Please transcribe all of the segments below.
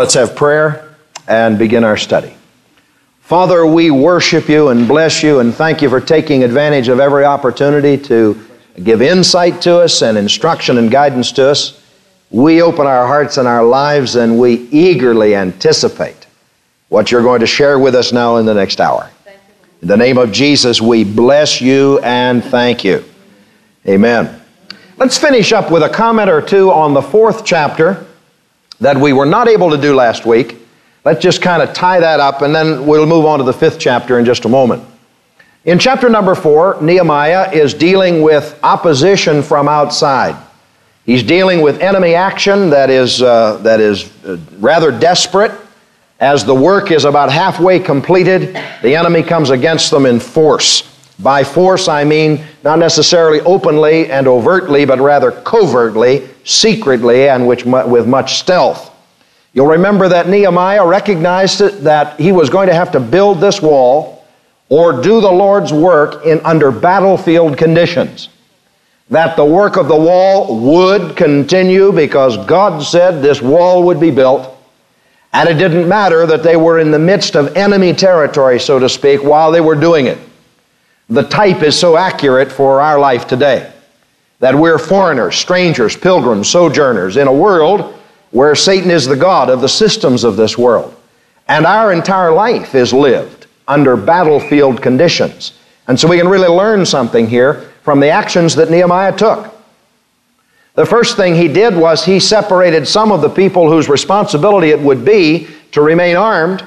Let's have prayer and begin our study. Father, we worship you and bless you and thank you for taking advantage of every opportunity to give insight to us and instruction and guidance to us. We open our hearts and our lives and we eagerly anticipate what you're going to share with us now in the next hour. In the name of Jesus, we bless you and thank you. Amen. Let's finish up with a comment or two on the 4th chapter that we were not able to do last week. Let's just kind of tie that up and then we'll move on to the 5th chapter in just a moment. In chapter number 4, Nehemiah is dealing with opposition from outside. He's dealing with enemy action that is rather desperate. As the work is about halfway completed, the enemy comes against them in force. By force, I mean not necessarily openly and overtly, but rather covertly, secretly, and with much stealth. You'll remember that Nehemiah recognized that he was going to have to build this wall or do the Lord's work under battlefield conditions. That the work of the wall would continue because God said this wall would be built, and it didn't matter that they were in the midst of enemy territory, so to speak, while they were doing it. The type is so accurate for our life today, that we're foreigners, strangers, pilgrims, sojourners in a world where Satan is the god of the systems of this world. And our entire life is lived under battlefield conditions. And so we can really learn something here from the actions that Nehemiah took. The first thing he did was he separated some of the people whose responsibility it would be to remain armed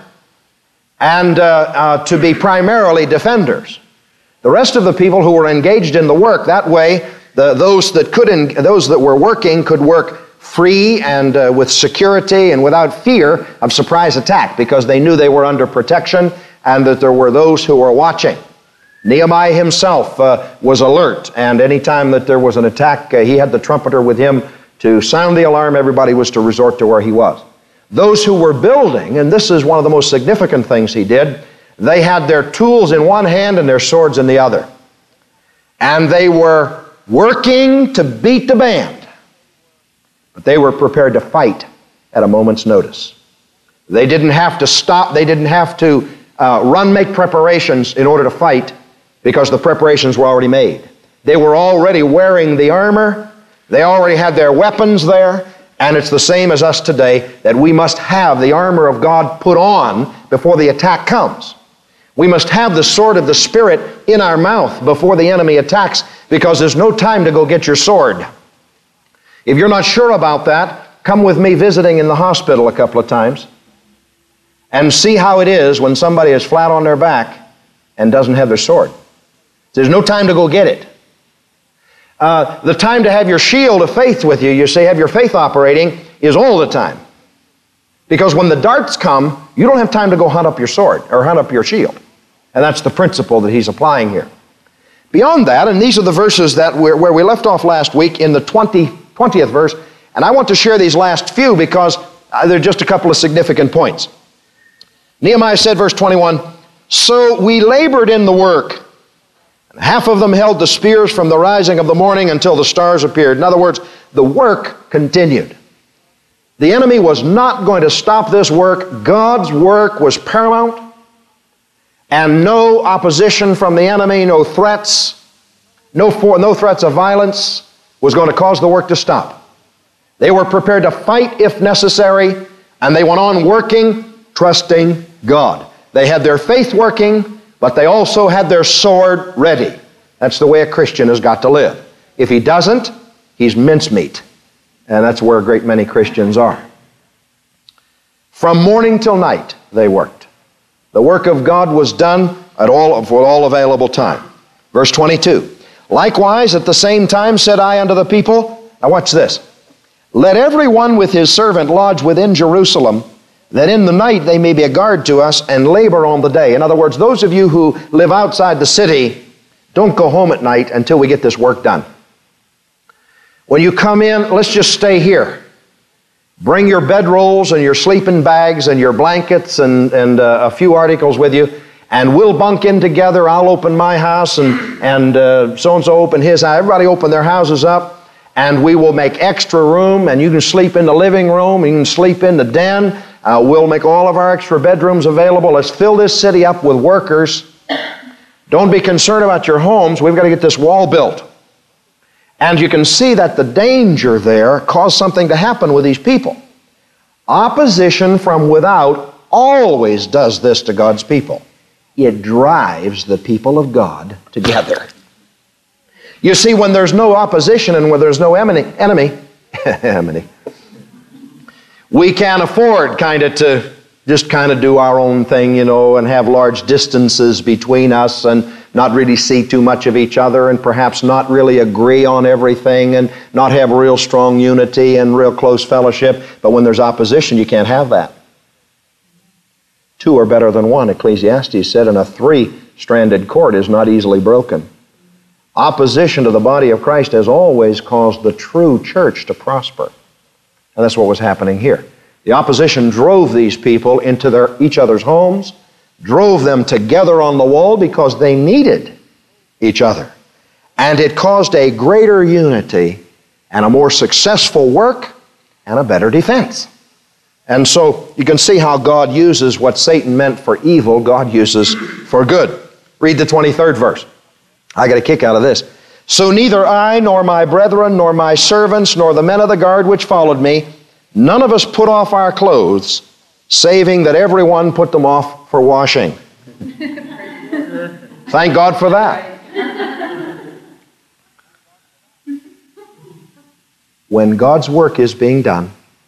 and to be primarily defenders. The rest of the people who were engaged in the work, that way those that were working could work free and with security and without fear of surprise attack because they knew they were under protection and that there were those who were watching. Nehemiah himself was alert, and anytime that there was an attack, he had the trumpeter with him to sound the alarm. Everybody was to resort to where he was. Those who were building, and this is one of the most significant things he did, they had their tools in one hand and their swords in the other. And they were working to beat the band, but they were prepared to fight at a moment's notice. They didn't have to stop. They didn't have to make preparations in order to fight because the preparations were already made. They were already wearing the armor. They already had their weapons there. And it's the same as us today, that we must have the armor of God put on before the attack comes. We must have the sword of the Spirit in our mouth before the enemy attacks, because there's no time to go get your sword. If you're not sure about that, come with me visiting in the hospital a couple of times and see how it is when somebody is flat on their back and doesn't have their sword. There's no time to go get it. The time to have your shield of faith with you, you say have your faith operating, is all the time. Because when the darts come, you don't have time to go hunt up your sword or hunt up your shield. And that's the principle that he's applying here. Beyond that, and these are the verses that where we left off last week in the 20th verse, and I want to share these last few because they're just a couple of significant points. Nehemiah said, verse 21, "So we labored in the work. Half of them held the spears from the rising of the morning until the stars appeared." In other words, the work continued. The enemy was not going to stop this work. God's work was paramount, and no opposition from the enemy, no threats, no threats of violence was going to cause the work to stop. They were prepared to fight if necessary, and they went on working, trusting God. They had their faith working, but they also had their sword ready. That's the way a Christian has got to live. If he doesn't, he's mincemeat. And that's where a great many Christians are. From morning till night, they worked. The work of God was done for all available time. Verse 22, "Likewise, at the same time said I unto the people," now watch this, "Let every one with his servant lodge within Jerusalem, that in the night they may be a guard to us and labor on the day." In other words, those of you who live outside the city, don't go home at night until we get this work done. When you come in, let's just stay here. Bring your bedrolls and your sleeping bags and your blankets and a few articles with you, and we'll bunk in together. I'll open my house and so-and-so open his house. Everybody open their houses up, and we will make extra room, and you can sleep in the living room, you can sleep in the den, We'll make all of our extra bedrooms available. Let's fill this city up with workers. Don't be concerned about your homes. We've got to get this wall built. And you can see that the danger there caused something to happen with these people. Opposition from without always does this to God's people. It drives the people of God together. You see, when there's no opposition and when there's no enemy, we can't afford to just do our own thing, and have large distances between us and not really see too much of each other and perhaps not really agree on everything and not have real strong unity and real close fellowship. But when there's opposition, you can't have that. Two are better than one, Ecclesiastes said, and a three-stranded cord is not easily broken. Opposition to the body of Christ has always caused the true church to prosper. And that's what was happening here. The opposition drove these people into each other's homes, drove them together on the wall because they needed each other. And it caused a greater unity and a more successful work and a better defense. And so you can see how God uses what Satan meant for evil, God uses for good. Read the 23rd verse. I got a kick out of this. So neither I, nor my brethren, nor my servants, nor the men of the guard which followed me, none of us put off our clothes, saving that everyone put them off for washing. Thank God for that. When God's work is being done,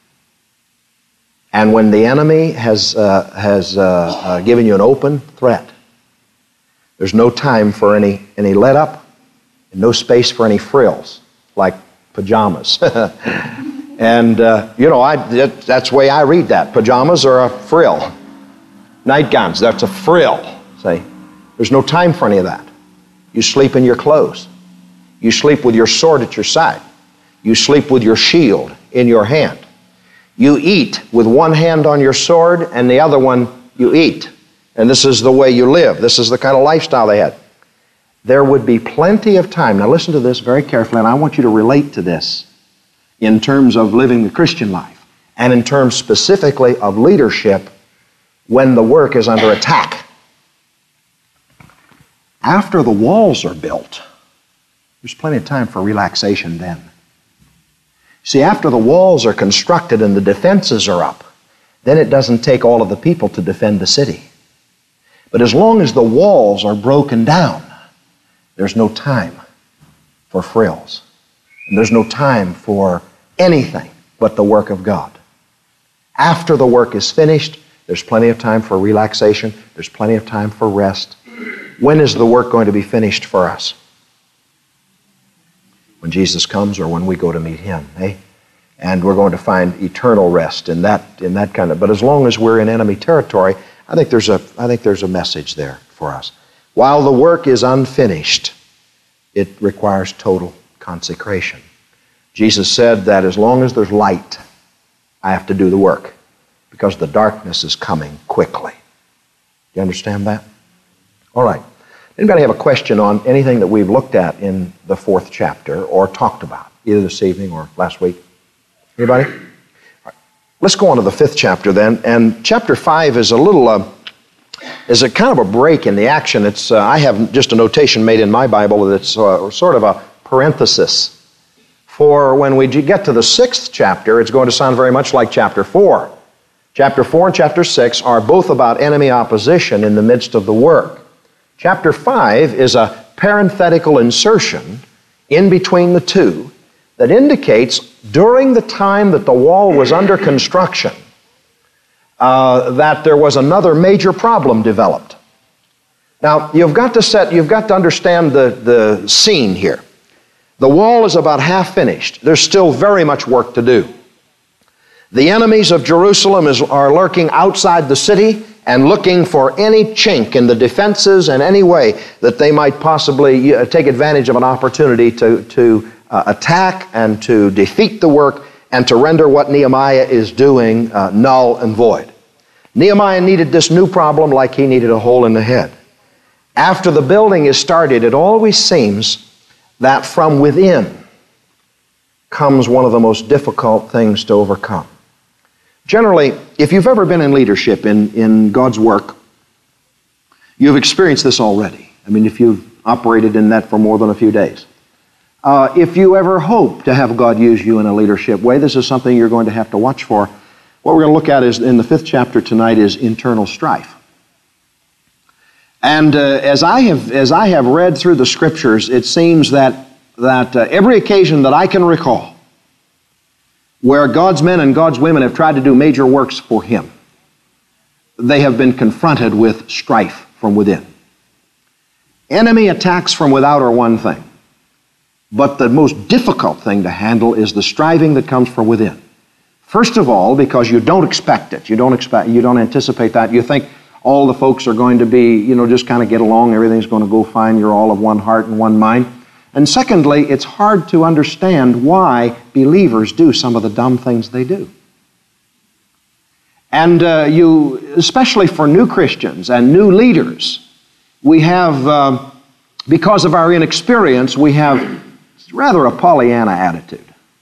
and when the enemy has given you an open threat, there's no time for any let up, and no space for any frills, like pajamas. And, that's the way I read that. Pajamas are a frill. Nightgowns, that's a frill. See? There's no time for any of that. You sleep in your clothes. You sleep with your sword at your side. You sleep with your shield in your hand. You eat with one hand on your sword and the other one you eat. And this is the way you live. This is the kind of lifestyle they had. There would be plenty of time. Now listen to this very carefully, and I want you to relate to this in terms of living the Christian life and in terms specifically of leadership when the work is under attack. After the walls are built, there's plenty of time for relaxation then. See, after the walls are constructed and the defenses are up, then it doesn't take all of the people to defend the city. But as long as the walls are broken down, there's no time for frills. And there's no time for anything but the work of God. After the work is finished, there's plenty of time for relaxation. There's plenty of time for rest. When is the work going to be finished for us? When Jesus comes or when we go to meet Him, eh? And we're going to find eternal rest in that kind of. But as long as we're in enemy territory, I think there's a message there for us. While the work is unfinished, it requires total consecration. Jesus said that as long as there's light, I have to do the work because the darkness is coming quickly. You understand that? All right. Anybody have a question on anything that we've looked at in the 4th chapter or talked about, either this evening or last week? Anybody? All right. Let's go on to the 5th chapter then. And chapter 5 is a kind of a break in the action. It's I have just a notation made in my Bible that's sort of a parenthesis. For when we get to the 6th chapter, it's going to sound very much like chapter 4. Chapter 4 and chapter 6 are both about enemy opposition in the midst of the work. Chapter 5 is a parenthetical insertion in between the two that indicates during the time that the wall was under construction, that there was another major problem developed. Now, you've got to understand the scene here. The wall is about half finished. There's still very much work to do. The enemies of Jerusalem are lurking outside the city and looking for any chink in the defenses and any way that they might possibly take advantage of an opportunity to attack and to defeat the work and to render what Nehemiah is doing null and void. Nehemiah needed this new problem like he needed a hole in the head. After the building is started, it always seems that from within comes one of the most difficult things to overcome. Generally, if you've ever been in leadership in God's work, you've experienced this already. I mean, if you've operated in that for more than a few days. If you ever hope to have God use you in a leadership way, this is something you're going to have to watch for. What we're going to look at is in the 5th chapter tonight is internal strife. And as I have read through the Scriptures, it seems that every occasion that I can recall where God's men and God's women have tried to do major works for Him, they have been confronted with strife from within. Enemy attacks from without are one thing, but the most difficult thing to handle is the striving that comes from within. First of all, because you don't expect it. You don't anticipate that. You think all the folks are going to be, just kind of get along, everything's going to go fine, you're all of one heart and one mind. And secondly, it's hard to understand why believers do some of the dumb things they do. And especially for new Christians and new leaders, we have, because of our inexperience, we have rather a Pollyanna attitude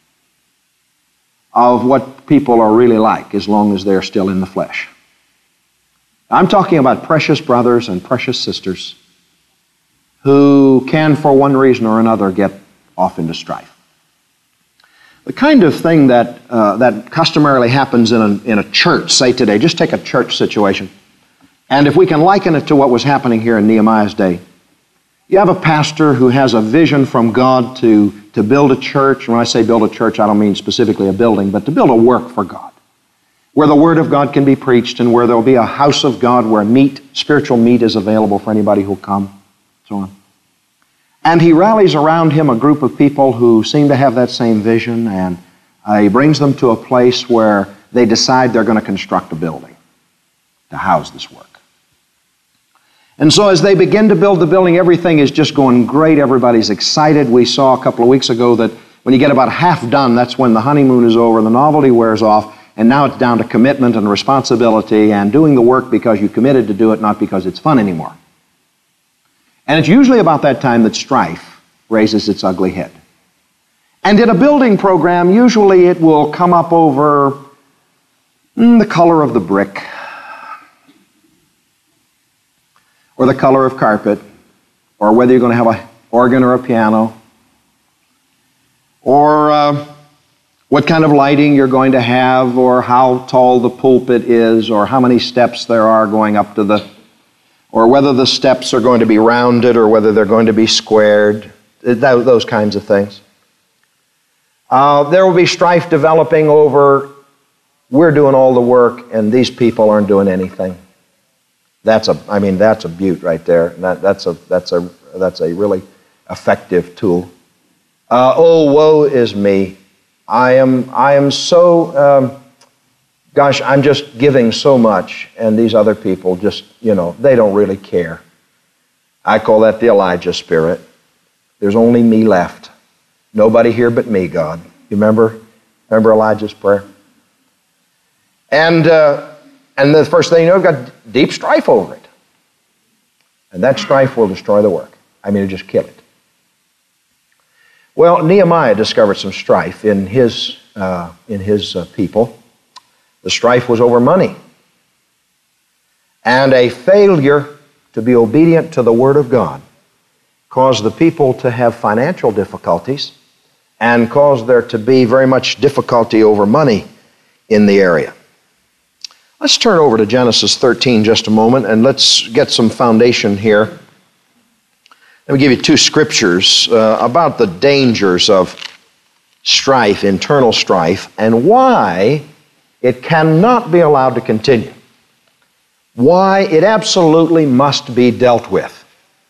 of what people are really like as long as they're still in the flesh. I'm talking about precious brothers and precious sisters who can, for one reason or another, get off into strife. The kind of thing that customarily happens in a church, say today, just take a church situation, and if we can liken it to what was happening here in Nehemiah's day, you have a pastor who has a vision from God to build a church. When I say build a church, I don't mean specifically a building, but to build a work for God, where the Word of God can be preached and where there will be a house of God where spiritual meat is available for anybody who will come, so on. And he rallies around him a group of people who seem to have that same vision, and he brings them to a place where they decide they're going to construct a building to house this work. And so as they begin to build the building, everything is just going great. Everybody's excited. We saw a couple of weeks ago that when you get about half done, that's when the honeymoon is over, the novelty wears off, and now it's down to commitment and responsibility and doing the work because you committed to do it, not because it's fun anymore. And it's usually about that time that strife raises its ugly head. And in a building program, usually it will come up over the color of the brick, or the color of carpet, or whether you're going to have an organ or a piano, or what kind of lighting you're going to have, or how tall the pulpit is, or how many steps there are going up to or whether the steps are going to be rounded or whether they're going to be squared, those kinds of things. There will be strife developing over, we're doing all the work and these people aren't doing anything. That's a beaut right there. That's a really effective tool. Oh, woe is me. I am so, I'm just giving so much, and these other people just, they don't really care. I call that the Elijah spirit. There's only me left. Nobody here but me, God. You remember Elijah's prayer? And the first thing you know, you've got deep strife over it. And that strife will destroy the work. It'll just kill it. Well, Nehemiah discovered some strife in his people. The strife was over money and a failure to be obedient to the Word of God caused the people to have financial difficulties and caused there to be very much difficulty over money in the area. Let's turn over to Genesis 13 just a moment and let's get some foundation here. Let me give you two scriptures about the dangers of strife, internal strife, and why it cannot be allowed to continue. Why it absolutely must be dealt with.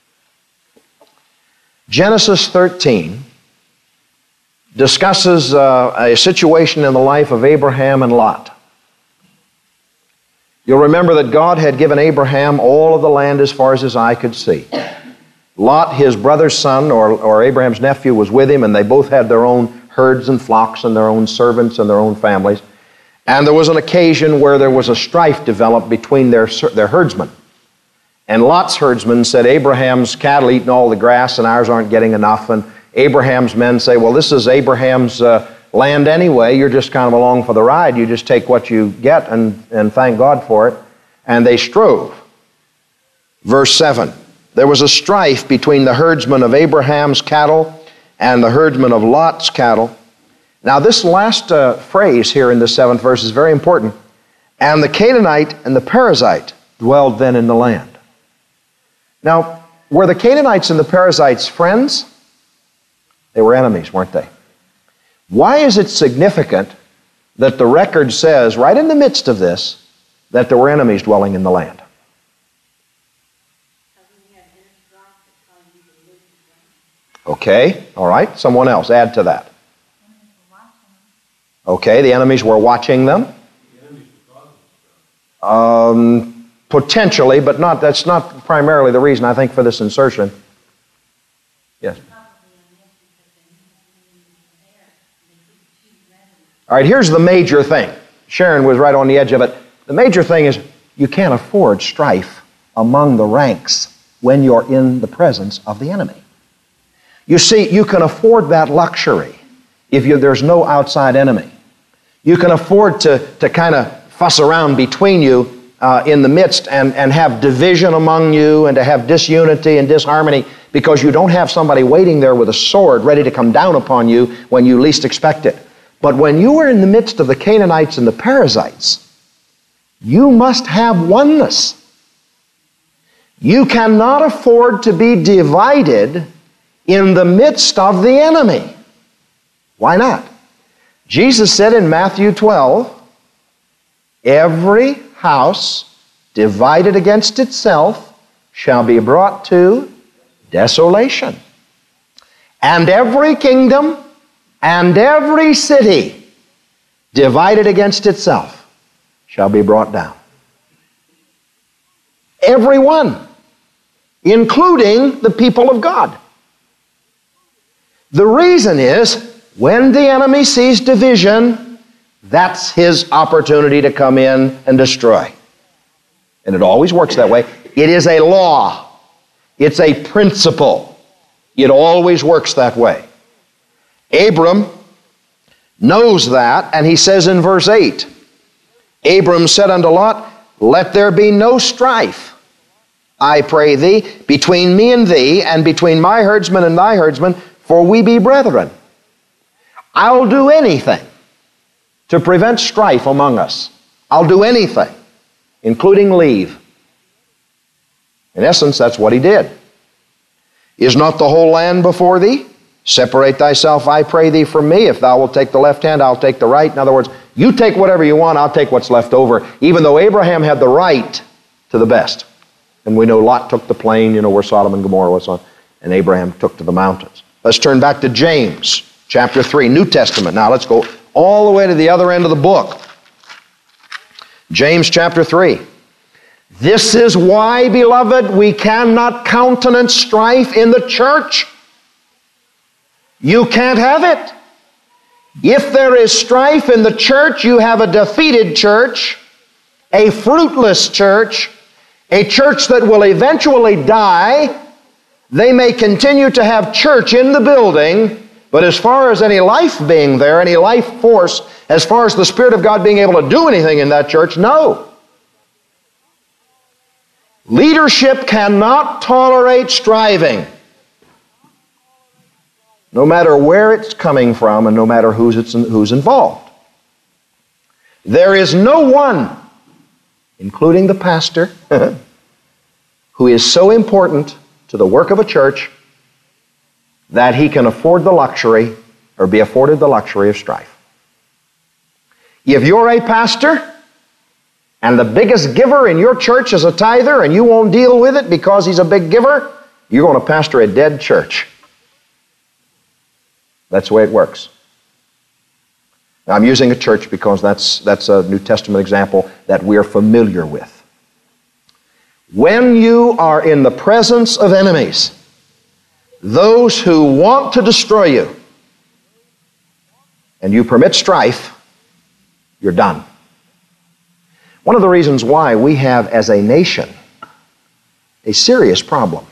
Genesis 13 discusses a situation in the life of Abraham and Lot. You'll remember that God had given Abraham all of the land as far as his eye could see. Lot, his brother's son, or Abraham's nephew, was with him, and they both had their own herds and flocks and their own servants and their own families. And there was an occasion where there was a strife developed between their herdsmen. And Lot's herdsmen said, Abraham's cattle eating all the grass and ours aren't getting enough. And Abraham's men say, well, this is Abraham's land anyway. You're just kind of along for the ride. You just take what you get and thank God for it. And they strove. Verse 7, there was a strife between the herdsmen of Abraham's cattle and the herdsmen of Lot's cattle. Now this last phrase here in the 7th verse is very important. And the Canaanite and the Perizzite dwelled then in the land. Now, were the Canaanites and the Perizzites friends? They were enemies, weren't they? Why is it significant that the record says, right in the midst of this, that there were enemies dwelling in the land? Okay, all right, someone else, add to that. Okay, the enemies were watching them. Potentially, but that's not primarily the reason, I think, for this insertion. Yes. All right, here's the major thing. Sharon was right on the edge of it. The major thing is you can't afford strife among the ranks when you're in the presence of the enemy. You see, you can afford that luxury if there's no outside enemy. You can afford to kind of fuss around between you in the midst and have division among you and to have disunity and disharmony because you don't have somebody waiting there with a sword ready to come down upon you when you least expect it. But when you are in the midst of the Canaanites and the Perizzites, you must have oneness. You cannot afford to be divided in the midst of the enemy. Why not? Jesus said in Matthew 12, every house divided against itself shall be brought to desolation. And every kingdom and every city divided against itself shall be brought down. Every one, including the people of God. The reason is, when the enemy sees division, that's his opportunity to come in and destroy. And it always works that way. It is a law. It's a principle. It always works that way. Abram knows that, and he says in verse 8, Abram said unto Lot, let there be no strife, I pray thee, between me and thee, and between my herdsmen and thy herdsmen, for we be brethren. I'll do anything to prevent strife among us. I'll do anything, including leave. In essence, that's what he did. Is not the whole land before thee? Separate thyself, I pray thee, from me. If thou wilt take the left hand, I'll take the right. In other words, you take whatever you want, I'll take what's left over. Even though Abraham had the right to the best. And we know Lot took the plain, where Sodom and Gomorrah was on, and Abraham took to the mountains. Let's turn back to James, chapter 3, New Testament. Now let's go all the way to the other end of the book. James chapter 3. This is why, beloved, we cannot countenance strife in the church. You can't have it. If there is strife in the church, you have a defeated church, a fruitless church, a church that will eventually die. They may continue to have church in the building, but as far as any life being there, any life force, as far as the Spirit of God being able to do anything in that church, no. Leadership cannot tolerate striving, no matter where it's coming from and no matter who's involved. There is no one, including the pastor, who is so important to the work of a church that he can afford the luxury or be afforded the luxury of strife. If you're a pastor and the biggest giver in your church is a tither and you won't deal with it because he's a big giver, you're going to pastor a dead church. That's the way it works. Now, I'm using a church because that's a New Testament example that we're familiar with. When you are in the presence of enemies, those who want to destroy you, and you permit strife, you're done. One of the reasons why we have, as a nation, a serious problem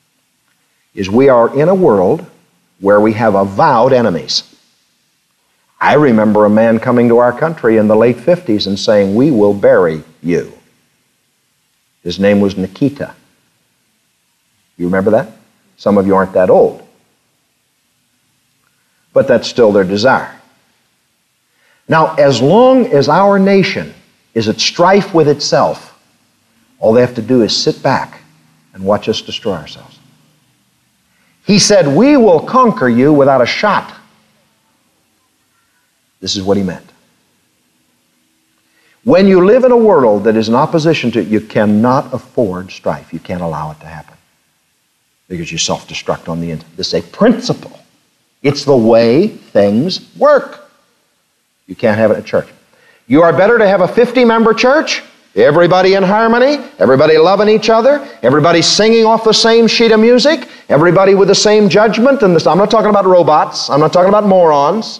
is we are in a world where we have avowed enemies. I remember a man coming to our country in the late 50s and saying, "We will bury you." His name was Nikita. You remember that? Some of you aren't that old. But that's still their desire. Now, as long as our nation is at strife with itself, all they have to do is sit back and watch us destroy ourselves. He said, "We will conquer you without a shot." This is what he meant. When you live in a world that is in opposition to it, you cannot afford strife. You can't allow it to happen, because you self-destruct on the inside. This is a principle. It's the way things work. You can't have it at church. You are better to have a 50-member church, everybody in harmony, everybody loving each other, everybody singing off the same sheet of music, everybody with the same judgment. And I'm not talking about robots. I'm not talking about morons.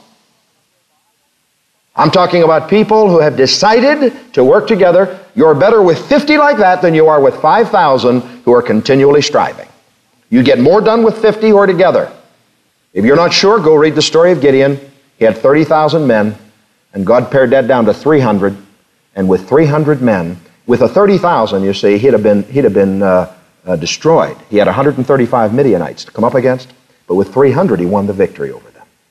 I'm talking about people who have decided to work together. You're better with 50 like that than you are with 5,000 who are continually striving. You get more done with 50 who are together. If you're not sure, go read the story of Gideon. He had 30,000 men, and God pared that down to 300. And with 300 men, with a 30,000, you see, he'd have been destroyed. He had 135 Midianites to come up against, but with 300, he won the victory over them.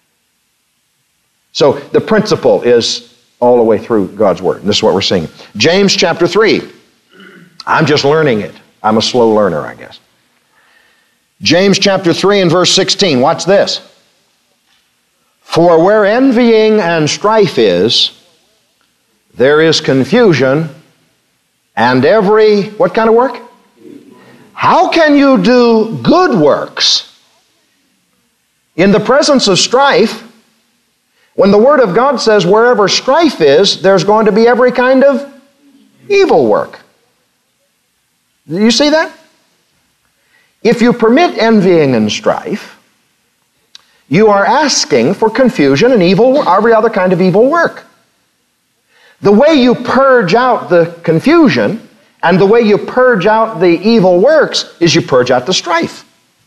So the principle is all the way through God's Word. And this is what we're seeing. James chapter 3. I'm just learning it. I'm a slow learner, I guess. James chapter 3 and verse 16. Watch this. "For where envying and strife is, there is confusion and every," what kind of work? "How can you do good works in the presence of strife?" When the Word of God says wherever strife is, there's going to be every kind of evil work. Do you see that? If you permit envying and strife, you are asking for confusion and evil, every other kind of evil work. The way you purge out the confusion and the way you purge out the evil works is you purge out the strife.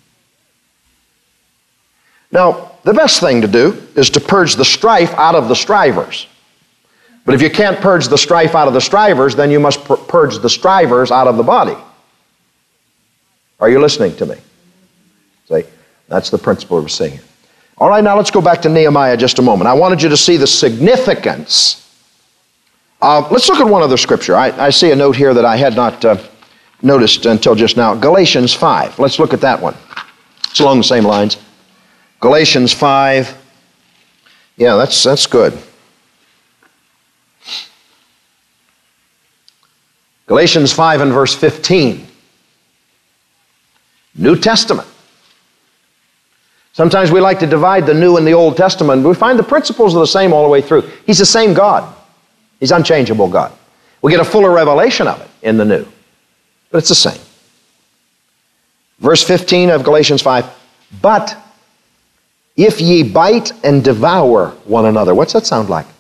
Now, the best thing to do is to purge the strife out of the strivers. But if you can't purge the strife out of the strivers, then you must purge the strivers out of the body. Are you listening to me? See, that's the principle we're seeing. All right, now let's go back to Nehemiah just a moment. I wanted you to see the significance. Let's look at one other scripture. I see a note here that I had not noticed until just now. Galatians 5. Let's look at that one. It's along the same lines. Galatians 5. Yeah, that's good. Galatians 5 and verse 15. New Testament. Sometimes we like to divide the New and the Old Testament, but we find the principles are the same all the way through. He's the same God. He's unchangeable God. We get a fuller revelation of it in the New, but it's the same. Verse 15 of Galatians 5. "But if ye bite and devour one another," what's that sound like?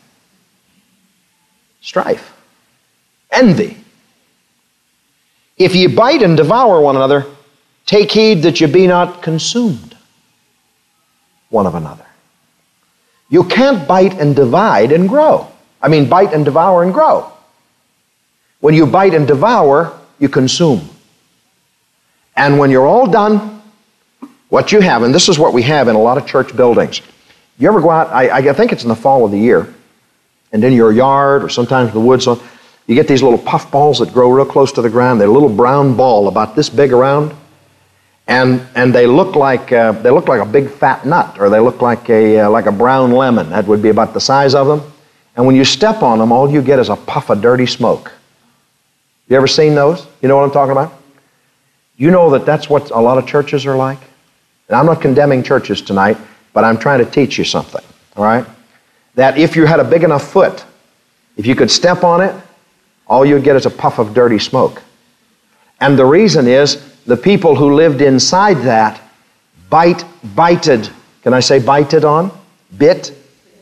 Strife. Envy. "If ye bite and devour one another, take heed that ye be not consumed one of another." You can't bite and divide and grow. Bite and devour and grow. When you bite and devour, you consume. And when you're all done, what you have, and this is what we have in a lot of church buildings. You ever go out, I think it's in the fall of the year, and in your yard or sometimes the woods, you get these little puff balls that grow real close to the ground. They're a little brown ball about this big around, and they look like a big fat nut, or they look like a brown lemon. That would be about the size of them. And when you step on them, all you get is a puff of dirty smoke. You ever seen those? You know what I'm talking about? You know that's what a lot of churches are like? And I'm not condemning churches tonight, but I'm trying to teach you something, all right? That if you had a big enough foot, if you could step on it, all you'd get is a puff of dirty smoke. And the reason is the people who lived inside that bited, can I say bited on? Bit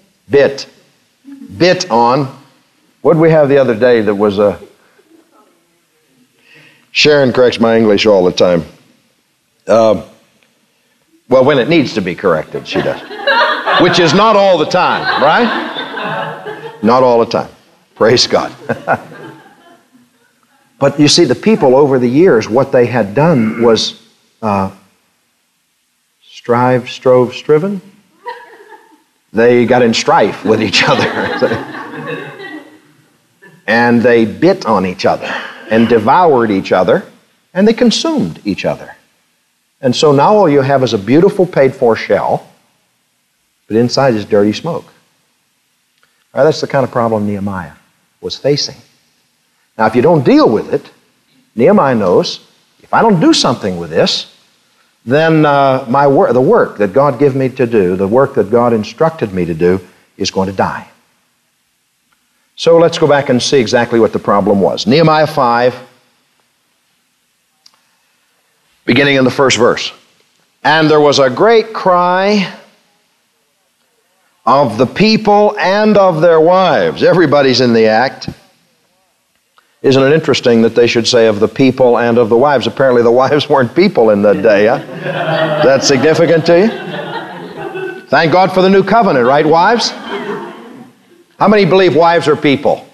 on. What did we have the other day that was a... Sharon corrects my English all the time. Well, when it needs to be corrected, she does. which is not all the time, right? Not all the time. Praise God. But you see, the people over the years, what they had done was striven. They got in strife with each other. And they bit on each other and devoured each other, and they consumed each other. And so now all you have is a beautiful paid-for shell, but inside is dirty smoke. All right, that's the kind of problem Nehemiah was facing. Now, if you don't deal with it, Nehemiah knows, if I don't do something with this, then the work that God gave me to do, the work that God instructed me to do, is going to die. So let's go back and see exactly what the problem was. Nehemiah 5, beginning in the first verse. And there was a great cry of the people and of their wives. Everybody's in the act. Isn't it interesting that they should say of the people and of the wives? Apparently the wives weren't people in that day, huh? Is that significant to you? Thank God for the new covenant, right, wives? How many believe wives are people?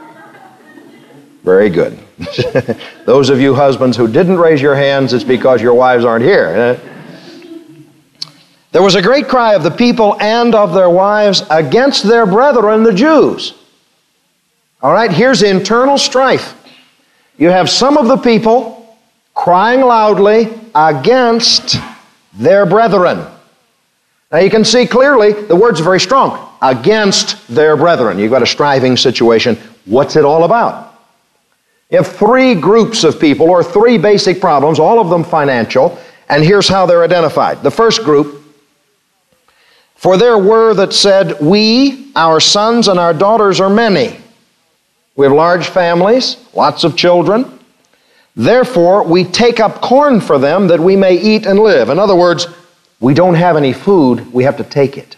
Very good. Those of you husbands who didn't raise your hands, it's because your wives aren't here. There was a great cry of the people and of their wives against their brethren, the Jews. All right, here's internal strife. You have some of the people crying loudly against their brethren. Now you can see clearly the words are very strong. Against their brethren. You've got a striving situation. What's it all about? You have three groups of people, or three basic problems, all of them financial, and here's how they're identified. The first group, for there were that said, we, our sons and our daughters are many. We have large families, lots of children. Therefore, we take up corn for them that we may eat and live. In other words, we don't have any food, we have to take it.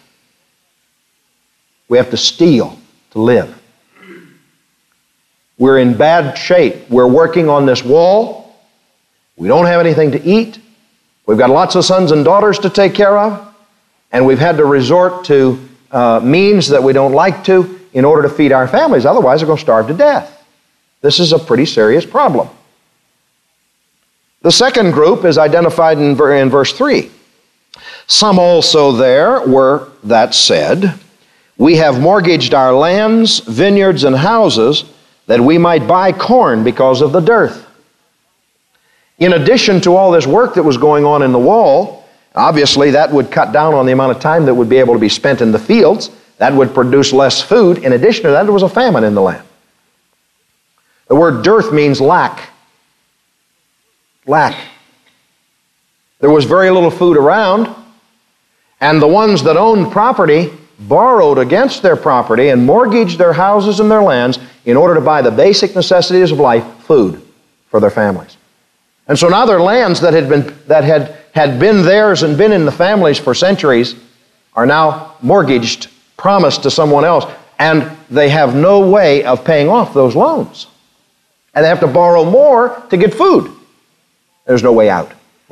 We have to steal to live. We're in bad shape. We're working on this wall. We don't have anything to eat. We've got lots of sons and daughters to take care of. And we've had to resort to means that we don't like to in order to feed our families. Otherwise, they're going to starve to death. This is a pretty serious problem. The second group is identified in verse 3. Some also there were that said, we have mortgaged our lands, vineyards, and houses that we might buy corn because of the dearth. In addition to all this work that was going on in the wall, obviously that would cut down on the amount of time that would be able to be spent in the fields. That would produce less food. In addition to that, there was a famine in the land. The word dearth means lack. Lack. There was very little food around, and the ones that owned property borrowed against their property and mortgaged their houses and their lands in order to buy the basic necessities of life, food, for their families. And so now their lands that had been theirs and been in the families for centuries are now mortgaged, promised to someone else, and they have no way of paying off those loans. And they have to borrow more to get food. There's no way out.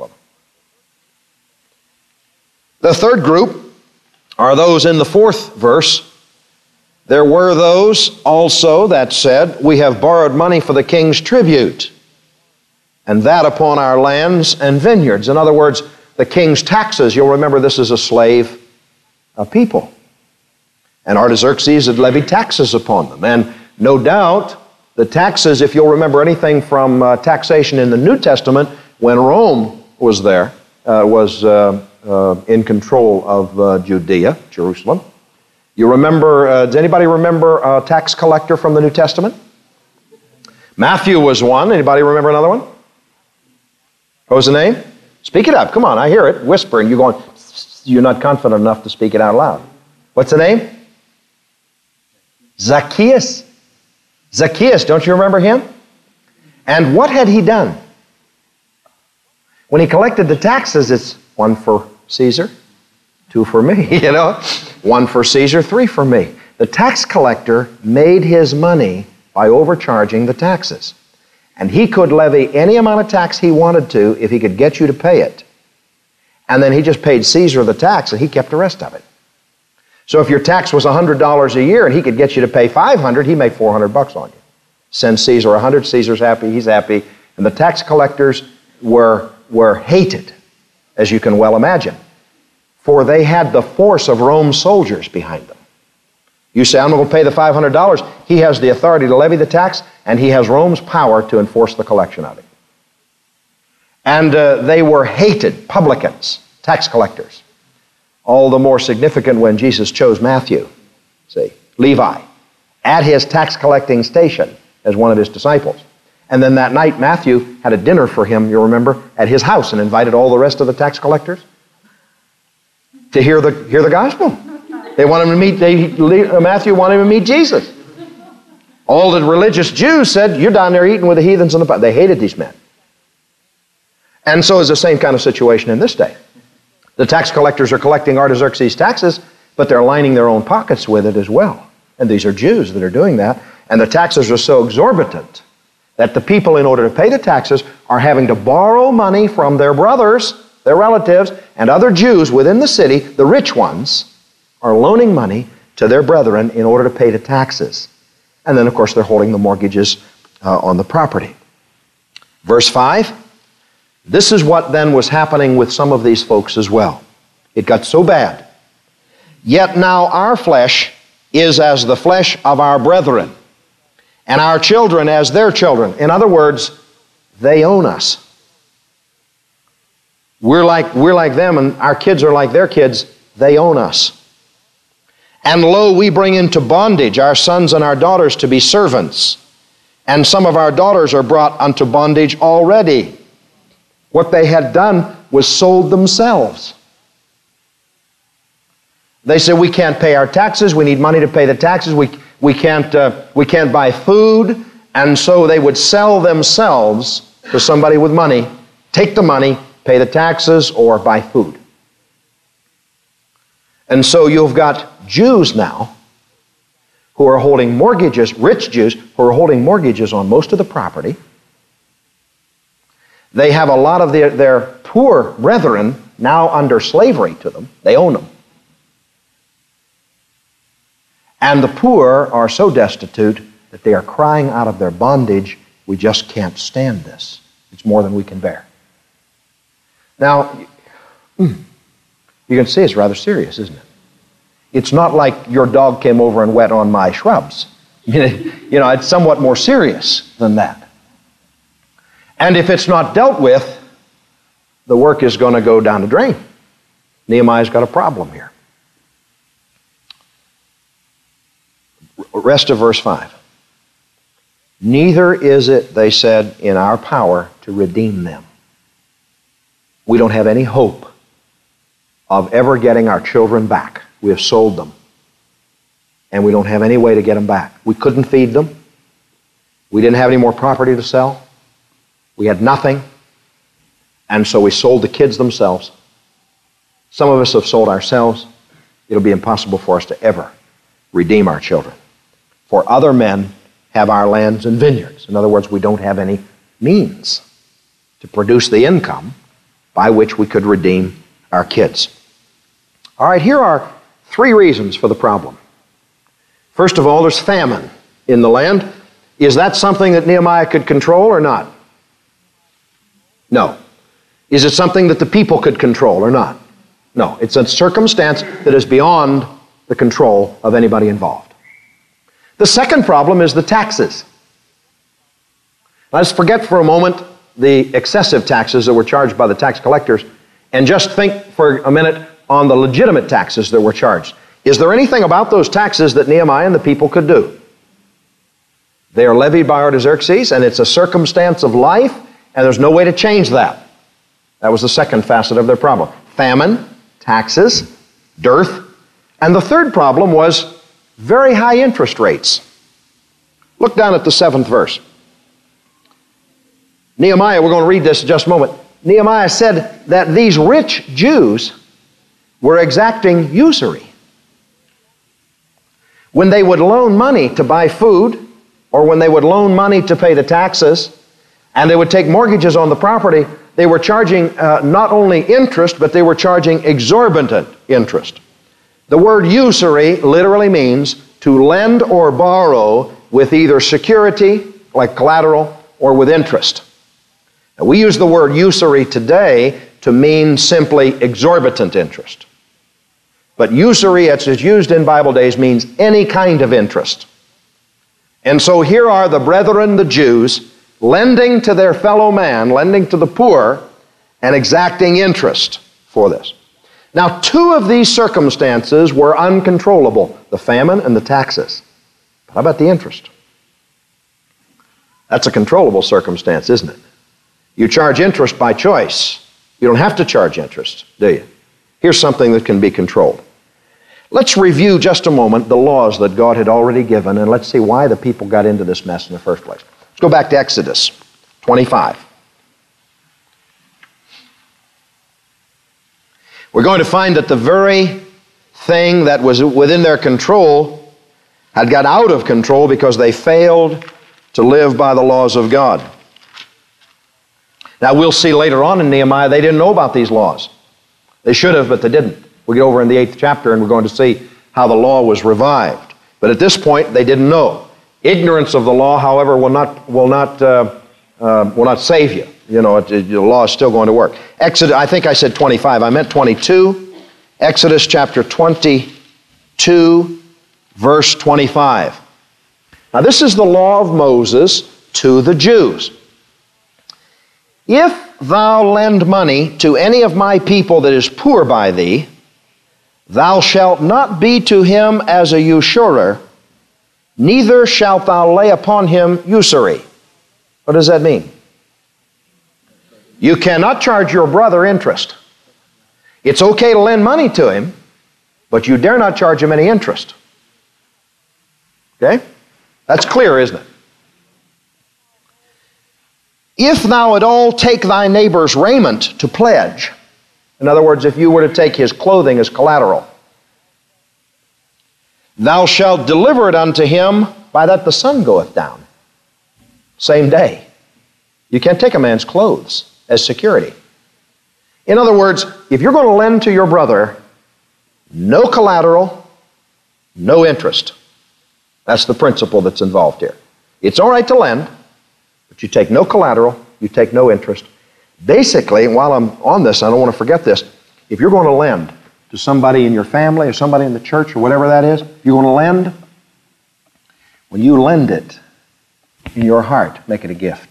The third group are those in the fourth verse. There were those also that said, we have borrowed money for the king's tribute, and that upon our lands and vineyards. In other words, the king's taxes. You'll remember this is a slave people. And Artaxerxes had levied taxes upon them. And no doubt, the taxes, if you'll remember anything from taxation in the New Testament, when Rome was there, in control of Judea, Jerusalem. You remember, does anybody remember a tax collector from the New Testament? Matthew was one. Anybody remember another one? What was the name? Speak it up. Come on, I hear it. Whispering. You're not confident enough to speak it out loud. What's the name? Zacchaeus. Zacchaeus, don't you remember him? And what had he done? When he collected the taxes, it's one for Caesar, two for me, you know. One for Caesar, three for me. The tax collector made his money by overcharging the taxes. And he could levy any amount of tax he wanted to if he could get you to pay it. And then he just paid Caesar the tax and he kept the rest of it. So if your tax was $100 a year and he could get you to pay $500, he made $400 on you. Send Caesar 100, Caesar's happy, he's happy. And the tax collectors were hated, as you can well imagine, for they had the force of Rome's soldiers behind them. You say, I'm going to pay the $500. He has the authority to levy the tax, and he has Rome's power to enforce the collection of it. And they were hated, publicans, tax collectors. All the more significant when Jesus chose Matthew, see, Levi, at his tax collecting station as one of his disciples. And then that night, Matthew had a dinner for him, you remember, at his house and invited all the rest of the tax collectors to hear the gospel. They wanted him to meet, Matthew wanted him to meet Jesus. All the religious Jews said, you're down there eating with the heathens and they hated these men. And so it's the same kind of situation in this day. The tax collectors are collecting Artaxerxes' taxes, but they're lining their own pockets with it as well. And these are Jews that are doing that. And the taxes are so exorbitant that the people, in order to pay the taxes, are having to borrow money from their brothers, their relatives, and other Jews within the city. The rich ones are loaning money to their brethren in order to pay the taxes. And then, of course, they're holding the mortgages on the property. Verse 5, this is what then was happening with some of these folks as well. It got so bad. Yet now our flesh is as the flesh of our brethren, and our children as their children. In other words, they own us. We're like them, and our kids are like their kids. They own us. And lo, we bring into bondage our sons and our daughters to be servants, and some of our daughters are brought unto bondage already. What they had done was sold themselves. They said, we can't pay our taxes, we need money to pay the taxes, we can't buy food, and so they would sell themselves to somebody with money, take the money, pay the taxes, or buy food. And so you've got Jews now who are holding mortgages, rich Jews who are holding mortgages on most of the property. They have a lot of their poor brethren now under slavery to them. They own them. And the poor are so destitute that they are crying out of their bondage, we just can't stand this. It's more than we can bear. Now, you can see it's rather serious, isn't it? It's not like your dog came over and wet on my shrubs. It's somewhat more serious than that. And if it's not dealt with, the work is going to go down the drain. Nehemiah's got a problem here. Rest of verse 5. Neither is it, they said, in our power to redeem them. We don't have any hope of ever getting our children back. We have sold them. And we don't have any way to get them back. We couldn't feed them. We didn't have any more property to sell. We had nothing. And so we sold the kids themselves. Some of us have sold ourselves. It'll be impossible for us to ever redeem our children. For other men have our lands and vineyards. In other words, we don't have any means to produce the income by which we could redeem our kids. All right, here are 3 reasons for the problem. First of all, there's famine in the land. Is that something that Nehemiah could control or not? No. Is it something that the people could control or not? No. It's a circumstance that is beyond the control of anybody involved. The second problem is the taxes. Let's forget for a moment the excessive taxes that were charged by the tax collectors and just think for a minute on the legitimate taxes that were charged. Is there anything about those taxes that Nehemiah and the people could do? They are levied by Artaxerxes, and it's a circumstance of life, and there's no way to change that. That was the second facet of their problem. Famine, taxes, dearth, and the third problem was very high interest rates. Look down at the 7th verse. Nehemiah, we're going to read this in just a moment. Nehemiah said that these rich Jews were exacting usury. When they would loan money to buy food, or when they would loan money to pay the taxes, and they would take mortgages on the property, they were charging not only interest, but they were charging exorbitant interest. The word usury literally means to lend or borrow with either security, like collateral, or with interest. Now, we use the word usury today to mean simply exorbitant interest. But usury, as it's used in Bible days, means any kind of interest. And so here are the brethren, the Jews, lending to their fellow man, lending to the poor, and exacting interest for this. Now, two of these circumstances were uncontrollable, the famine and the taxes. But how about the interest? That's a controllable circumstance, isn't it? You charge interest by choice. You don't have to charge interest, do you? Here's something that can be controlled. Let's review just a moment the laws that God had already given, and let's see why the people got into this mess in the first place. Let's go back to Exodus 25. We're going to find that the very thing that was within their control had got out of control because they failed to live by the laws of God. Now, we'll see later on in Nehemiah, they didn't know about these laws. They should have, but they didn't. We'll get over in the 8th chapter, and we're going to see how the law was revived. But at this point, they didn't know. Ignorance of the law, however, will not save you. You know, the law is still going to work. Exodus, I think I said 25. I meant 22. Exodus chapter 22, verse 25. Now, this is the law of Moses to the Jews. If thou lend money to any of my people that is poor by thee, thou shalt not be to him as a usurer, neither shalt thou lay upon him usury. What does that mean? You cannot charge your brother interest. It's okay to lend money to him, but you dare not charge him any interest. Okay? That's clear, isn't it? If thou at all take thy neighbor's raiment to pledge, in other words, if you were to take his clothing as collateral, thou shalt deliver it unto him by that the sun goeth down. Same day. You can't take a man's clothes as security. In other words, if you're going to lend to your brother, no collateral, no interest. That's the principle that's involved here. It's all right to lend, but you take no collateral, you take no interest. Basically, while I'm on this, I don't want to forget this, if you're going to lend to somebody in your family or somebody in the church or whatever that is, you're going to lend, when you lend it in your heart, make it a gift.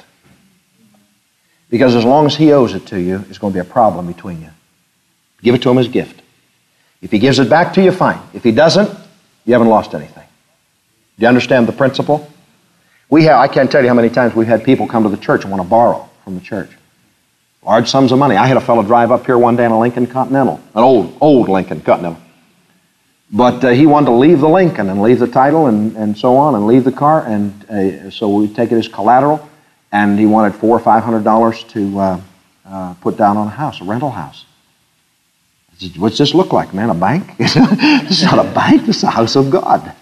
Because as long as he owes it to you, it's going to be a problem between you. Give it to him as a gift. If he gives it back to you, fine. If he doesn't, you haven't lost anything. Do you understand the principle? I can't tell you how many times we've had people come to the church and want to borrow from the church. Large sums of money. I had a fellow drive up here one day in a Lincoln Continental, an old Lincoln Continental. But he wanted to leave the Lincoln and leave the title and so on and leave the car, and so we take it as collateral, and he wanted $400 or $500 to put down on a house, a rental house. I said, what's this look like, man, a bank? This is not a bank, this is a house of God.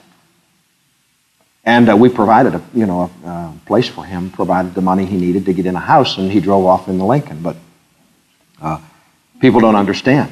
And we provided a place for him, provided the money he needed to get in a house, and he drove off in the Lincoln. But people don't understand.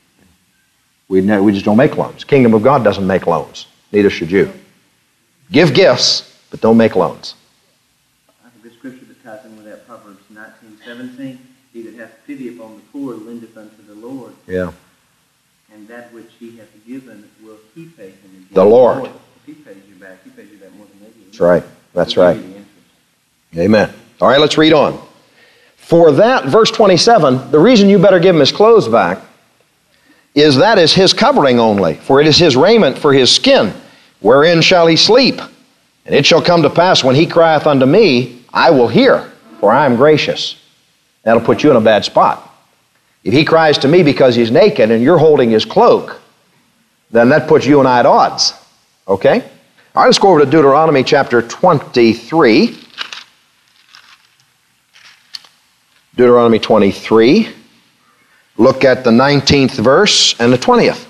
We just don't make loans. Kingdom of God doesn't make loans. Neither should you. Give gifts, but don't make loans. I have a good scripture that ties in with that, Proverbs 19:17. He that hath pity upon the poor lendeth unto the Lord. Yeah. And that which he hath given will he pay him again. The Lord. He pays you back. He pays you back more than they do. That's right. That's right. Amen. All right, let's read on. For that, verse 27, the reason you better give him his clothes back is that is his covering only, for it is his raiment for his skin. Wherein shall he sleep? And it shall come to pass when he crieth unto me, I will hear, for I am gracious. That'll put you in a bad spot. If he cries to me because he's naked and you're holding his cloak, then that puts you and I at odds. Okay? All right, let's go over to Deuteronomy chapter 23. Deuteronomy 23. Look at the 19th verse and the 20th.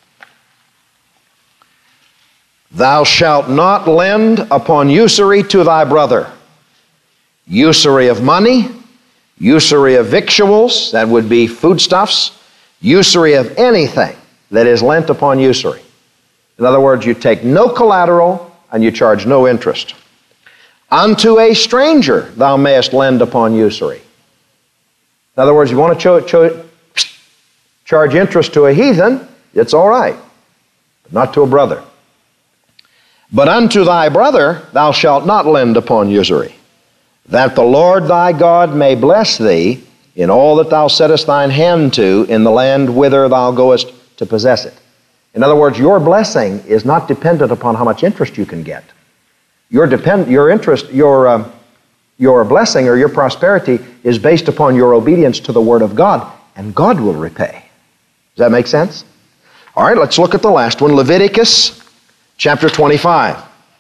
Thou shalt not lend upon usury to thy brother. Usury of money, usury of victuals, that would be foodstuffs, usury of anything that is lent upon usury. In other words, you take no collateral and you charge no interest. Unto a stranger thou mayest lend upon usury. In other words, you want to charge interest to a heathen, it's all right, but not to a brother. But unto thy brother thou shalt not lend upon usury, that the Lord thy God may bless thee in all that thou settest thine hand to in the land whither thou goest to possess it. In other words, your blessing is not dependent upon how much interest you can get. Your blessing or your prosperity is based upon your obedience to the Word of God, and God will repay. Does that make sense? All right, let's look at the last one, Leviticus chapter 25.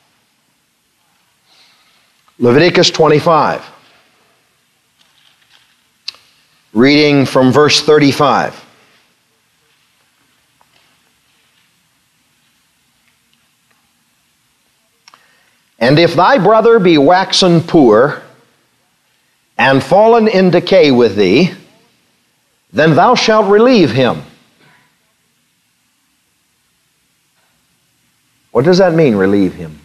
Leviticus 25. Reading from verse 35. And if thy brother be waxen poor, and fallen in decay with thee, then thou shalt relieve him. What does that mean, relieve him?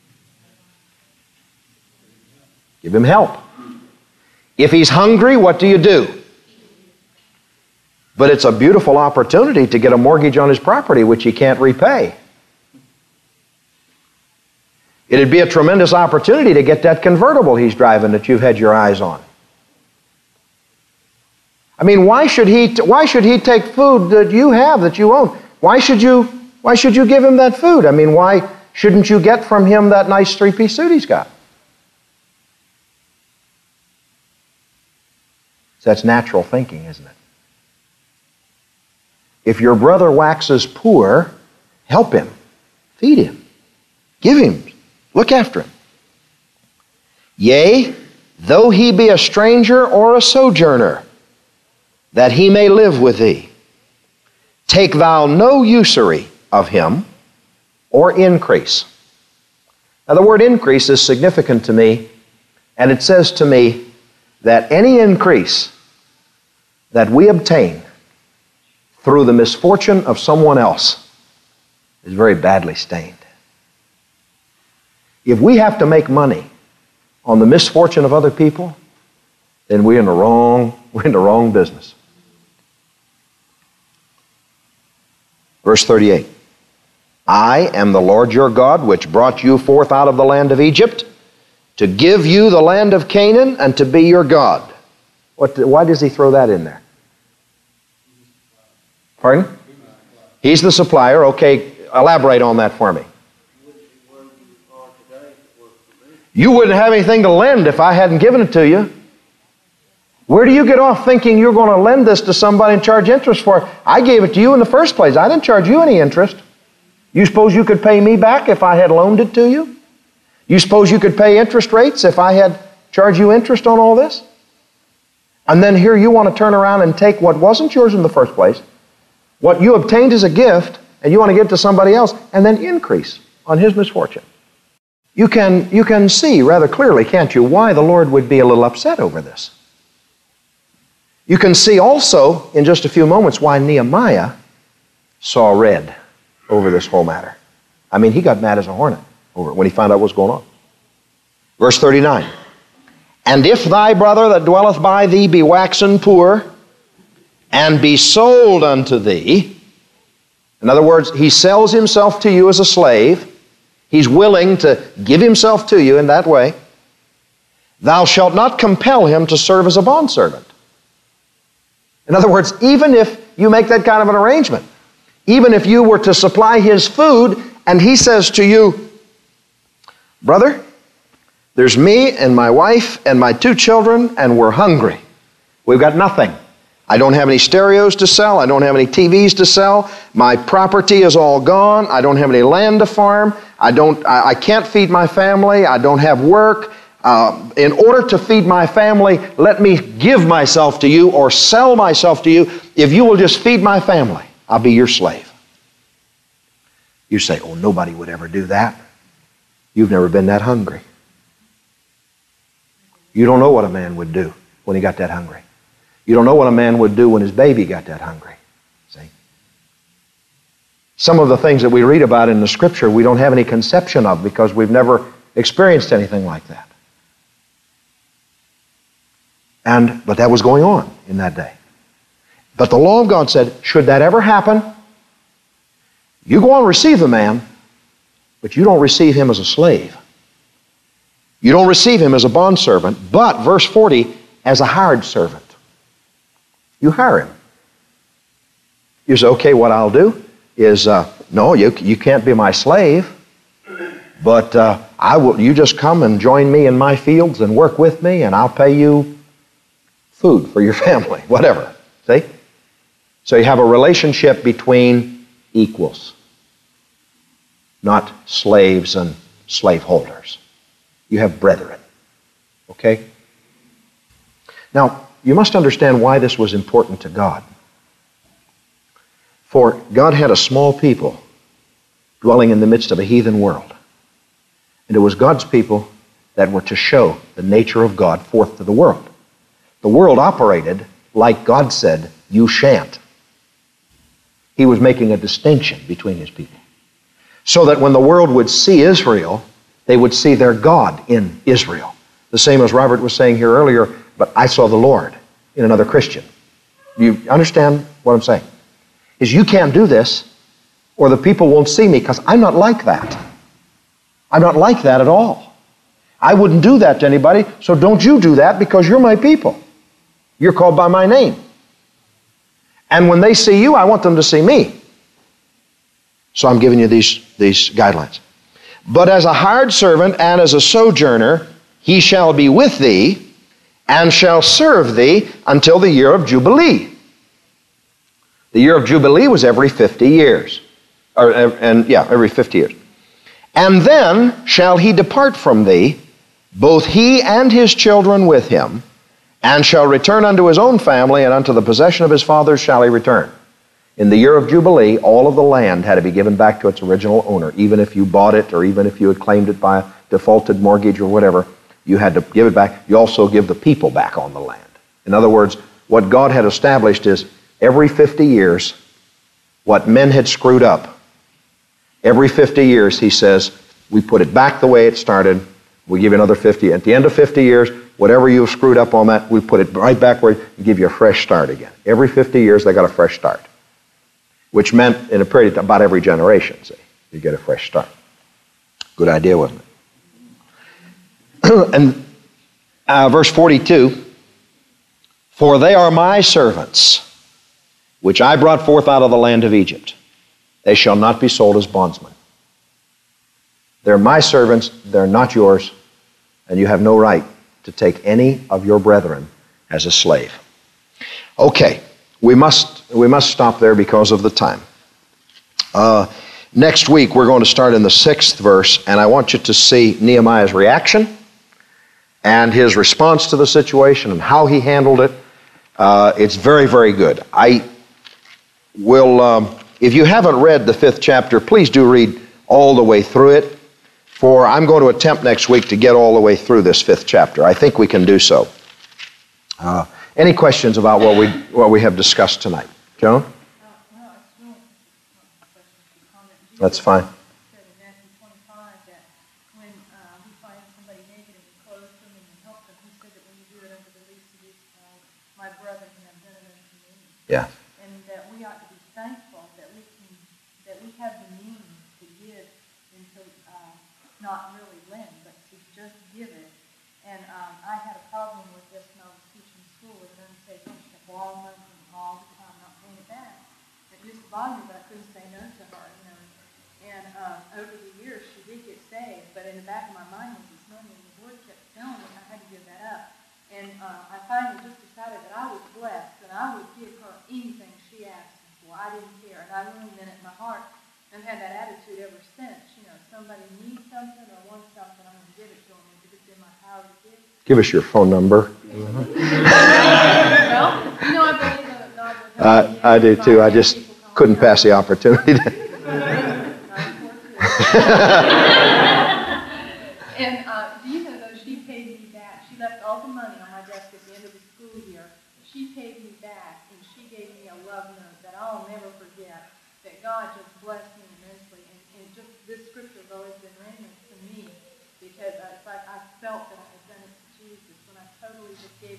Give him help. If he's hungry, what do? But it's a beautiful opportunity to get a mortgage on his property which he can't repay. It'd be a tremendous opportunity to get that convertible he's driving that you've had your eyes on. I mean, why should he take food that you have, that you own? Why should you give him that food? I mean, why shouldn't you get from him that nice three-piece suit he's got? So that's natural thinking, isn't it? If your brother waxes poor, help him, feed him, give him, look after him. Yea, though he be a stranger or a sojourner, that he may live with thee. Take thou no usury of him or increase. Now the word increase is significant to me, and it says to me that any increase that we obtain through the misfortune of someone else is very badly stained. If we have to make money on the misfortune of other people, then we're in the wrong business. Verse 38. I am the Lord your God, which brought you forth out of the land of Egypt, to give you the land of Canaan, and to be your God. Why does he throw that in there? Pardon? He's the supplier. Okay, elaborate on that for me. You wouldn't have anything to lend if I hadn't given it to you. Where do you get off thinking you're going to lend this to somebody and charge interest for it? I gave it to you in the first place. I didn't charge you any interest. You suppose you could pay me back if I had loaned it to you? You suppose you could pay interest rates if I had charged you interest on all this? And then here you want to turn around and take what wasn't yours in the first place, what you obtained as a gift, and you want to give it to somebody else, and then increase on his misfortune. You can see rather clearly, can't you, why the Lord would be a little upset over this. You can see also, in just a few moments, why Nehemiah saw red over this whole matter. I mean, he got mad as a hornet over it when he found out what was going on. Verse 39. And if thy brother that dwelleth by thee be waxen poor, and be sold unto thee, in other words, he sells himself to you as a slave, he's willing to give himself to you in that way, thou shalt not compel him to serve as a bondservant. In other words, even if you make that kind of an arrangement, even if you were to supply his food and he says to you, brother, there's me and my wife and my 2 children and we're hungry. We've got nothing. I don't have any stereos to sell. I don't have any TVs to sell. My property is all gone. I don't have any land to farm. I can't feed my family. I don't have work. In order to feed my family, let me give myself to you or sell myself to you. If you will just feed my family, I'll be your slave. You say, oh, nobody would ever do that. You've never been that hungry. You don't know what a man would do when he got that hungry. You don't know what a man would do when his baby got that hungry. See? Some of the things that we read about in the Scripture we don't have any conception of because we've never experienced anything like that. But that was going on in that day. But the law of God said, should that ever happen, you go and receive the man, but you don't receive him as a slave. You don't receive him as a bondservant, but, verse 40, as a hired servant. You hire him. You say, okay, what I'll do is, no, you can't be my slave, but you just come and join me in my fields and work with me, and I'll pay you food for your family, whatever. See? So you have a relationship between equals, not slaves and slaveholders. You have brethren. Okay? Now, you must understand why this was important to God. For God had a small people dwelling in the midst of a heathen world. And it was God's people that were to show the nature of God forth to the world. The world operated like God said, you shan't. He was making a distinction between his people. So that when the world would see Israel, they would see their God in Israel. The same as Robert was saying here earlier, but I saw the Lord in another Christian. You understand what I'm saying? Is you can't do this, or the people won't see me, because I'm not like that. I'm not like that at all. I wouldn't do that to anybody, so don't you do that because you're my people. You're called by my name. And when they see you, I want them to see me. So I'm giving you these guidelines. But as a hired servant and as a sojourner, he shall be with thee and shall serve thee until the year of Jubilee. The year of Jubilee was every 50 years. Every 50 years. And then shall he depart from thee, both he and his children with him, and shall return unto his own family, and unto the possession of his fathers shall he return. In the year of Jubilee, all of the land had to be given back to its original owner. Even if you bought it, or even if you had claimed it by a defaulted mortgage or whatever, you had to give it back. You also give the people back on the land. In other words, what God had established is every 50 years, what men had screwed up, every 50 years, he says, we put it back the way it started. We give you another 50. At the end of 50 years, whatever you've screwed up on that, we put it right back where you give you a fresh start again. Every 50 years, they got a fresh start, which meant in a period of about every generation, see, you get a fresh start. Good idea, wasn't it? And verse 42, for they are my servants, which I brought forth out of the land of Egypt. They shall not be sold as bondsmen. They're my servants, they're not yours, and you have no right to take any of your brethren as a slave. Okay, we must stop there because of the time. Next week we're going to start in the 6th verse, and I want you to see Nehemiah's reaction and his response to the situation and how he handled it. It's very, very good. I will, if you haven't read the 5th chapter, please do read all the way through it, for I'm going to attempt next week to get all the way through this 5th chapter. I think we can do so. Any questions about what we have discussed tonight? Joan? That's fine. Yeah. And that we ought to be thankful that we have the means to give and to not really lend, but to just give it. And I had a problem with this when I was teaching school. With them say, don't you borrow money from them all the time, not paying it back. It used to bother me, but I couldn't say no to her, you know. And over the years, she did get saved, but in the back of my mind was this money, and the Lord kept telling me I had to give that up. And I finally just decided that I was blessed, and I would give her anything she asked me for. I didn't care, and I really meant it in my heart. I've had that attitude ever since. You know, if somebody needs something or wants something, I'm going to give it to them if it's in my power to give. Give us your phone number. Well, you know, I believe that God will help me. I do too. I just couldn't pass the opportunity. And do you know, though, she paid me back. She left all the money on my desk at the end of the school year. She paid me back, and she gave me a love note that I'll never forget, that God just blessed me.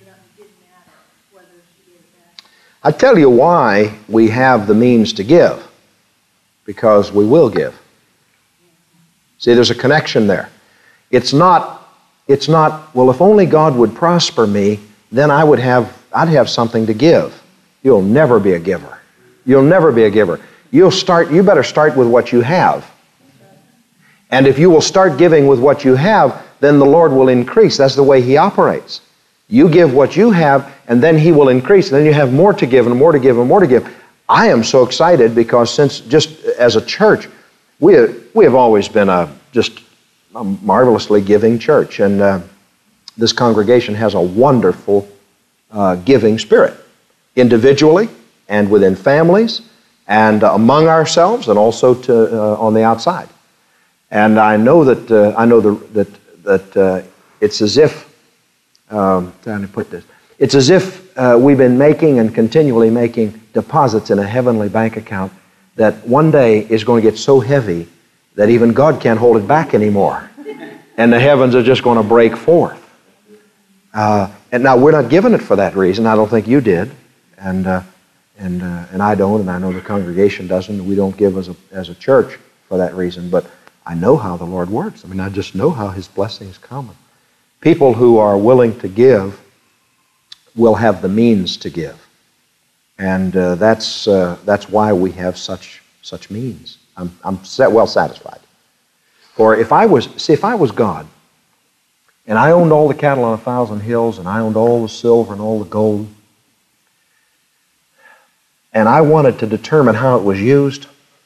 it up, it didn't matter whether she gave it back. I tell you why we have the means to give. Because we will give. See, there's a connection there. It's not, well, if only God would prosper me, then I'd have something to give. You'll never be a giver. You'll never be a giver. You better start with what you have. And if you will start giving with what you have, then the Lord will increase. That's the way He operates. You give what you have, and then He will increase. And then you have more to give, and more to give, and more to give. I am so excited because since just as a church, we have always been just a marvelously giving church. And this congregation has a wonderful giving spirit, individually and within families and among ourselves and also on the outside. And I know that it's as if, how do I put this? It's as if we've been making and continually making deposits in a heavenly bank account that one day is going to get so heavy that even God can't hold it back anymore. And the heavens are just going to break forth. And now we're not giving it for that reason. I don't think you did. And I don't, and I know the congregation doesn't. We don't give as a church for that reason. But I know how the Lord works. I mean, I just know how His blessings come. People who are willing to give will have the means to give. And that's why we have such means. I'm well satisfied. For if I was God, and I owned all the cattle on 1,000 hills, and I owned all the silver and all the gold, and I wanted to determine how it was used,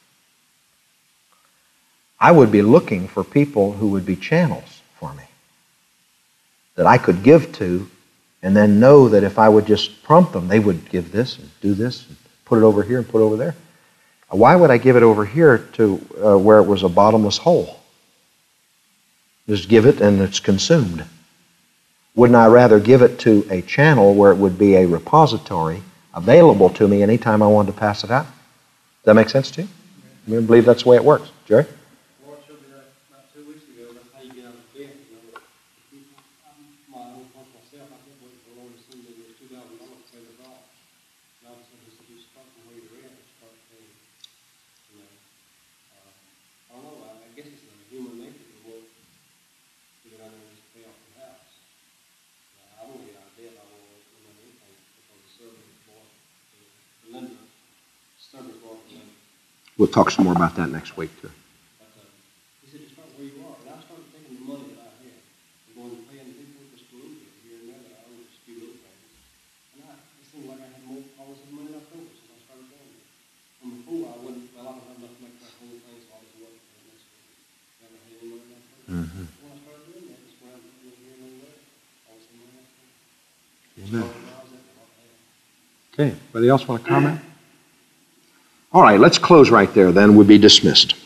I would be looking for people who would be channels for me that I could give to, and then know that if I would just prompt them, they would give this and do this and put it over here and put it over there. Why would I give it over here to where it was a bottomless hole? Just give it and it's consumed. Wouldn't I rather give it to a channel where it would be a repository available to me anytime I wanted to pass it out? Does that make sense to you? You believe that's the way it works? Jerry? Lord showed me that about 2 weeks ago. That's how you get out of debt. You know, people, my own myself, I can't wait for the Lord to send me this $2,000 to pay this off. God said, He said, you start from where you're at and start paying. You know, I don't know. I guess it's a human nature to work to get out there and just pay off the house. I won't get out of debt. I won't remember anything because the servant for the lender, servant for the lender. We'll talk some more about that next week, too. He said, just start where you are. And I started taking the money that I had and going and paying people for school here and there that I owed just a few little things. And it seemed like I had all this money left over since I started doing it. From before, I don't have enough to make that whole thing, so I was working for the next week. Never had any money left over. Mm-hmm. When I started doing that, just went out here and there. All this money left over. Amen. Okay, anybody else want to comment? All right, let's close right there, then we'll be dismissed.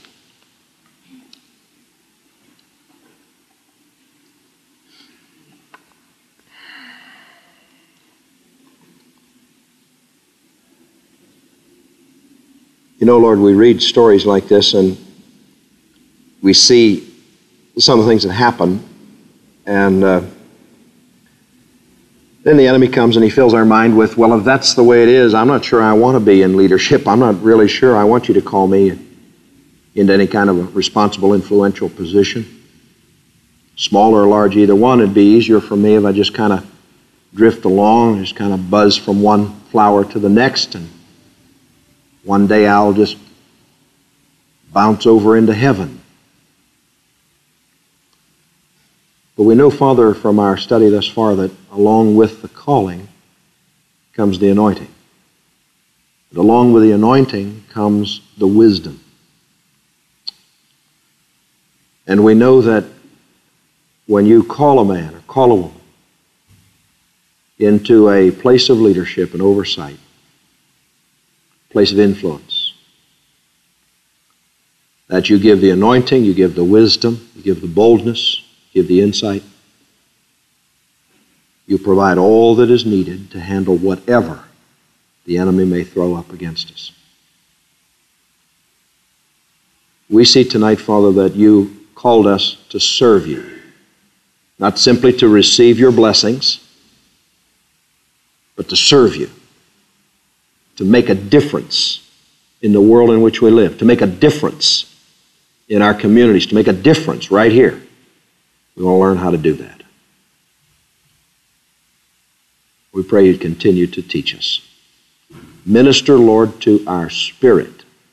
You know, Lord, we read stories like this and we see some of the things that happen, and then the enemy comes and he fills our mind with, well, if that's the way it is, I'm not sure I want to be in leadership. I'm not really sure I want you to call me into any kind of a responsible, influential position. Small or large, either one. It'd be easier for me if I just kind of drift along, just kind of buzz from one flower to the next, and one day I'll just bounce over into heaven. But we know, Father, from our study thus far that along with the calling comes the anointing. But along with the anointing comes the wisdom. And we know that when you call a man or call a woman into a place of leadership and oversight, place of influence, that you give the anointing, you give the wisdom, you give the boldness, give the insight. You provide all that is needed to handle whatever the enemy may throw up against us. We see tonight, Father, that you called us to serve you, not simply to receive your blessings, but to serve you, to make a difference in the world in which we live, to make a difference in our communities, to make a difference right here. We want to learn how to do that. We pray you'd continue to teach us. Minister, Lord, to our spirit.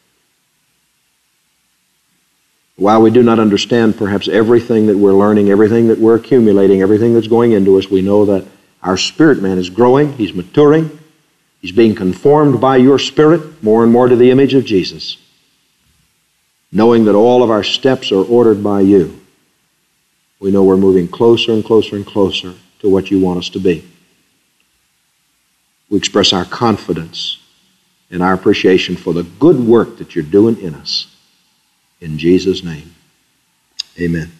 While we do not understand perhaps everything that we're learning, everything that we're accumulating, everything that's going into us, we know that our spirit man is growing, he's maturing, he's being conformed by your Spirit more and more to the image of Jesus, knowing that all of our steps are ordered by you. We know we're moving closer and closer and closer to what you want us to be. We express our confidence and our appreciation for the good work that you're doing in us. In Jesus' name, amen.